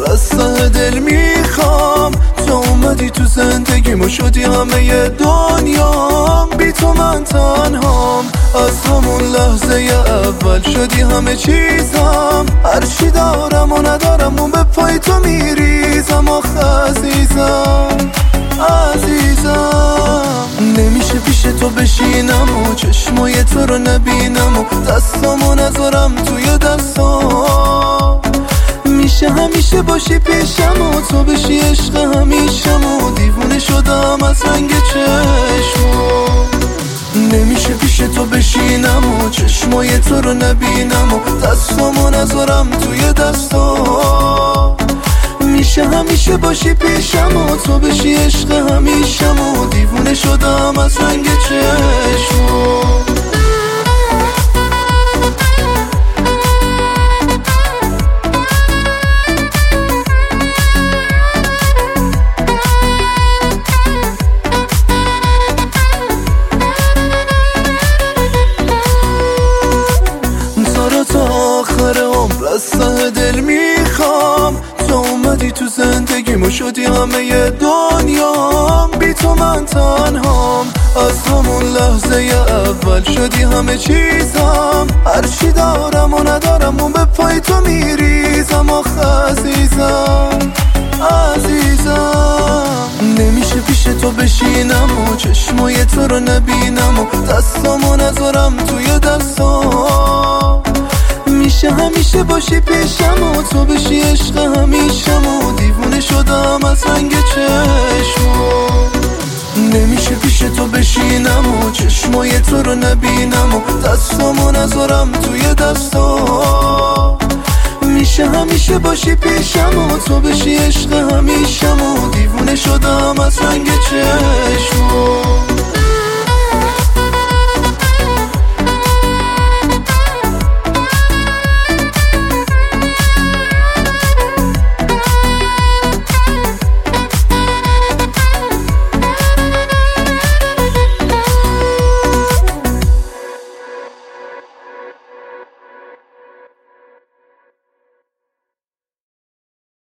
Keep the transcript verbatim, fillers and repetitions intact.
از ته دل میخوام. تو اومدی تو زندگیمو شدی همه دنیام. بی تو من تنهام، از همون لحظه اول شدی همه چیزم. هرچی دارم و ندارم اون به پای تو میریزم. آخه عزیزم عزیزم نمیشه پیش تو بشینم و چشمای تو رو نبینم و دستامو نذارم توی دستام. میشه همیشه باشی پیشم و تو بشی عشق همیشم و دیوونه شدم از رنگ چشمو. نمیشه پیش تو بشینم و چشمای تو رو نبینم و دستامو نذارم توی دستام. میشه همیشه باشی پیشم و تو بشی عشق همیشم و دیوونه شدم از رنگ چشمو. آخر عمر از ته دل میخوام. تو اومدی تو زندگیمو شدی همه دنیام. بی تو من تنهام، از همون لحظه اول شدی همه چیزم. هرچی دارم و ندارم اون به پای تو میریزم. آخه عزیزم عزیزم نمیشه پیش تو بشینم و چشمای تو رو نبینم و دستامو نذارم توی دستام. میشه همیشه باشی پیشم و تو بشی عشق همیشم و دیوونه شدم از رنگ چشمو. نمیشه پیش تو بشینم و چشمای تو رو نبینم و دستامو نذارم توی دستام. میشه همیشه باشی پیشم و تو بشی عشق همیشم و دیوونه شدم از رنگ چشمو.